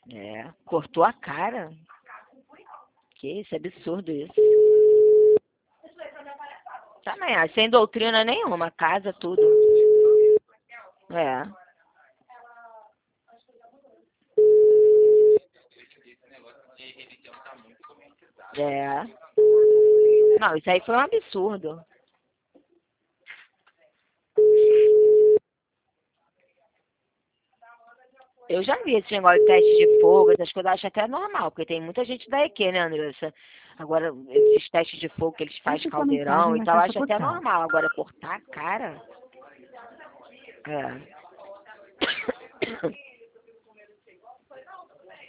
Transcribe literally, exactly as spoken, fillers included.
É, cortou a cara. Que isso, é absurdo isso. Também, ah, sem doutrina nenhuma, casa, tudo. É. É. Não, isso aí foi um absurdo. Eu já vi esse negócio de teste de fogo, essas coisas, eu acho até normal, porque tem muita gente da E Q, né, Andressa? Agora, esses testes de fogo que eles fazem Deixe sua caldeirão mensagem e na tal, eu caixa acho até postal. normal. Agora, cortar a cara? É.